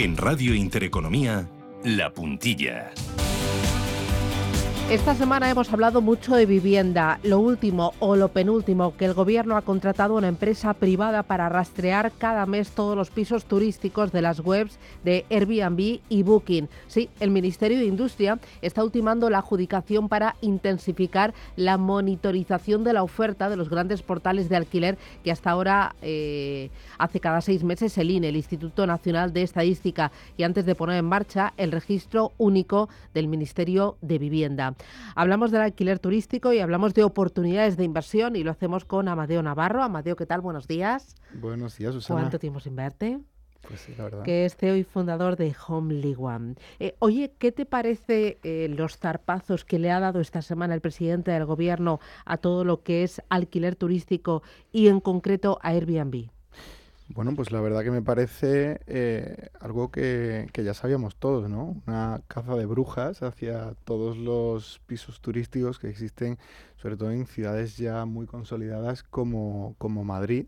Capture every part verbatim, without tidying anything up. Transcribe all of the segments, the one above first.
En Radio Intereconomía, La Puntilla. Esta semana hemos hablado mucho de vivienda. Lo último o lo penúltimo, que el gobierno ha contratado una empresa privada para rastrear cada mes todos los pisos turísticos de las webs de Airbnb y Booking. Sí, el Ministerio de Industria está ultimando la adjudicación para intensificar la monitorización de la oferta de los grandes portales de alquiler que hasta ahora eh, hace cada seis meses el I N E, el Instituto Nacional de Estadística, y antes de poner en marcha el registro único del Ministerio de Vivienda. Hablamos del alquiler turístico y hablamos de oportunidades de inversión y lo hacemos con Amadeo Navarro. Amadeo, ¿qué tal? Buenos días. Buenos días, Susana. ¿Cuánto tiempo sin verte? Pues sí, la verdad. Que es C E O y fundador de Homely One. Eh, oye, ¿qué te parece eh, los zarpazos que le ha dado esta semana el presidente del gobierno a todo lo que es alquiler turístico y en concreto a Airbnb? Bueno, pues la verdad que me parece eh, algo que, que ya sabíamos todos, ¿no? Una caza de brujas hacia todos los pisos turísticos que existen, sobre todo en ciudades ya muy consolidadas como, como Madrid,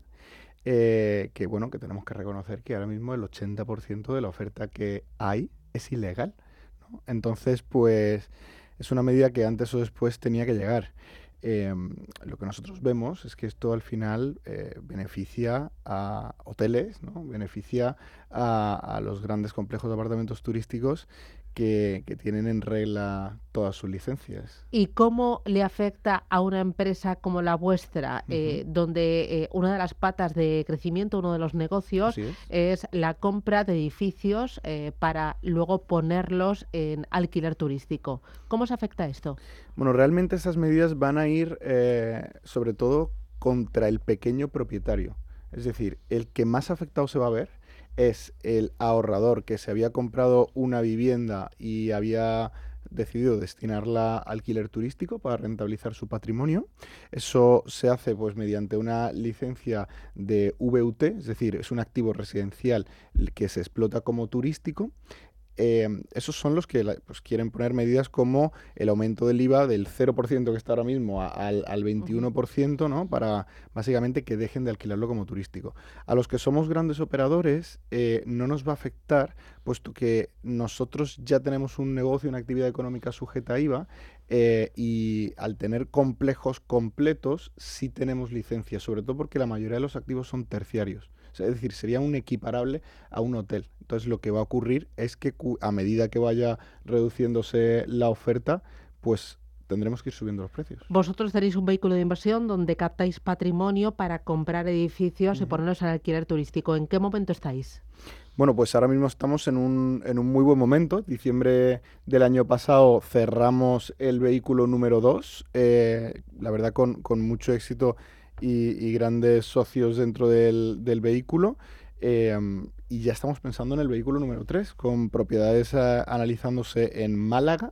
eh, que bueno, que tenemos que reconocer que ahora mismo el ochenta por ciento de la oferta que hay es ilegal, ¿no? Entonces, pues es una medida que antes o después tenía que llegar. Eh, lo que nosotros vemos es que esto al final eh, beneficia a hoteles, ¿no? Beneficia a, a los grandes complejos de apartamentos turísticos que, que tienen en regla todas sus licencias. ¿Y cómo le afecta a una empresa como la vuestra, eh, uh-huh. donde eh, una de las patas de crecimiento, uno de los negocios, es. es la compra de edificios eh, para luego ponerlos en alquiler turístico? ¿Cómo se afecta esto? Bueno, realmente esas medidas van a ir eh, sobre todo contra el pequeño propietario. Es decir, el que más afectado se va a ver es el ahorrador que se había comprado una vivienda y había decidido destinarla a alquiler turístico para rentabilizar su patrimonio. Eso se hace pues mediante una licencia de V U T, es decir, es un activo residencial que se explota como turístico. Eh, esos son los que pues, quieren poner medidas como el aumento del I V A del cero por ciento que está ahora mismo a, al, al veintiuno por ciento, ¿no? Para básicamente que dejen de alquilarlo como turístico. A los que somos grandes operadores eh, no nos va a afectar, puesto que nosotros ya tenemos un negocio, una actividad económica sujeta a I V A eh, y al tener complejos completos sí tenemos licencias, sobre todo porque la mayoría de los activos son terciarios. Es decir, sería un equiparable a un hotel. Entonces, lo que va a ocurrir es que a medida que vaya reduciéndose la oferta, pues tendremos que ir subiendo los precios. Vosotros tenéis un vehículo de inversión donde captáis patrimonio para comprar edificios uh-huh. y ponerlos en alquiler turístico. ¿En qué momento estáis? Bueno, pues ahora mismo estamos en un, en un muy buen momento. Diciembre del año pasado cerramos el vehículo número dos, eh, la verdad con, con mucho éxito y, y grandes socios dentro del, del vehículo. Eh, y ya estamos pensando en el vehículo número tres, con propiedades a, analizándose en Málaga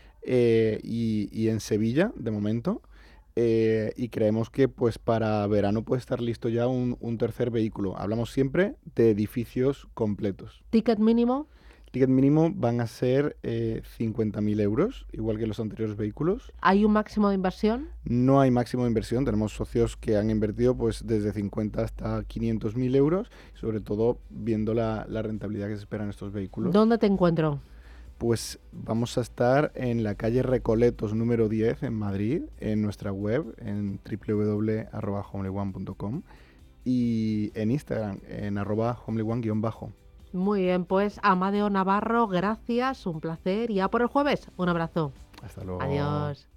eh, y, y en Sevilla, de momento. Eh, y creemos que pues para verano puede estar listo ya un, un tercer vehículo. Hablamos siempre de edificios completos. ¿Ticket mínimo? Ticket mínimo van a ser eh, cincuenta mil euros, igual que los anteriores vehículos. ¿Hay un máximo de inversión? No hay máximo de inversión. Tenemos socios que han invertido pues desde cincuenta hasta quinientos mil euros, sobre todo viendo la, la rentabilidad que se espera en estos vehículos. ¿Dónde te encuentro? Pues vamos a estar en la calle Recoletos número diez en Madrid, en nuestra web, en doble u doble u doble u arroba homely one punto com y en Instagram, en arroba homely one guión bajo. Muy bien, pues Amadeo Navarro, gracias, un placer. Y ya por el jueves, un abrazo. Hasta luego. Adiós.